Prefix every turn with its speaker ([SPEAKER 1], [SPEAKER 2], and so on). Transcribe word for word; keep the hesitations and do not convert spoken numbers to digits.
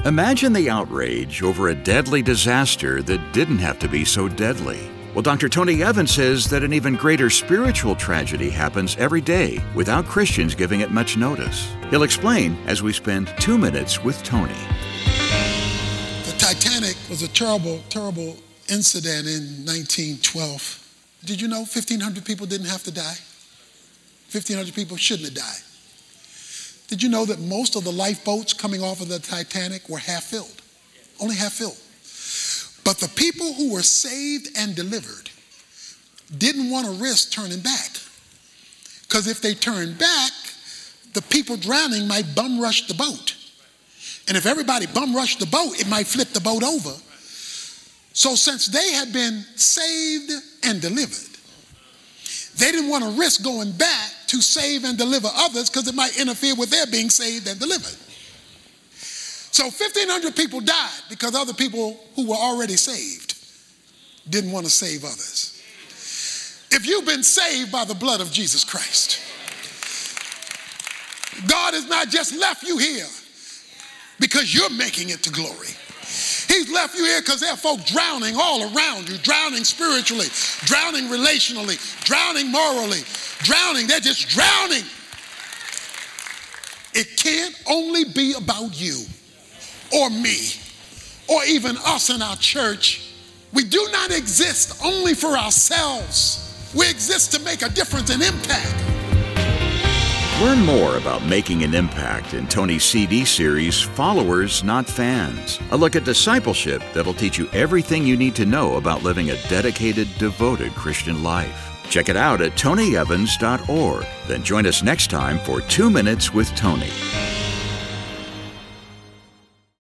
[SPEAKER 1] Imagine the outrage over a deadly disaster that didn't have to be so deadly. Well, Doctor Tony Evans says that an even greater spiritual tragedy happens every day without Christians giving it much notice. He'll explain as we spend two minutes with Tony.
[SPEAKER 2] The Titanic was a terrible, terrible incident in nineteen twelve. Did you know fifteen hundred people didn't have to die? fifteen hundred people shouldn't have died. Did you know that most of the lifeboats coming off of the Titanic were half filled? Only half filled. But the people who were saved and delivered didn't want to risk turning back. Because if they turned back, the people drowning might bum rush the boat. And if everybody bum rushed the boat, it might flip the boat over. So since they had been saved and delivered, they didn't want to risk going back to save and deliver others because it might interfere with their being saved and delivered. So fifteen hundred people died because other people who were already saved didn't want to save others. If you've been saved by the blood of Jesus Christ, God has not just left you here because you're making it to glory. He's left you here because there are folk drowning all around you, drowning spiritually, drowning relationally, drowning morally, drowning. They're just drowning. It can't only be about you or me or even us in our church. We do not exist only for ourselves. We exist to make a difference and impact.
[SPEAKER 1] Learn more about making an impact in Tony's C D series, Followers, Not Fans. A look at discipleship that'll teach you everything you need to know about living a dedicated, devoted Christian life. Check it out at tony evans dot org. Then join us next time for Two Minutes with Tony.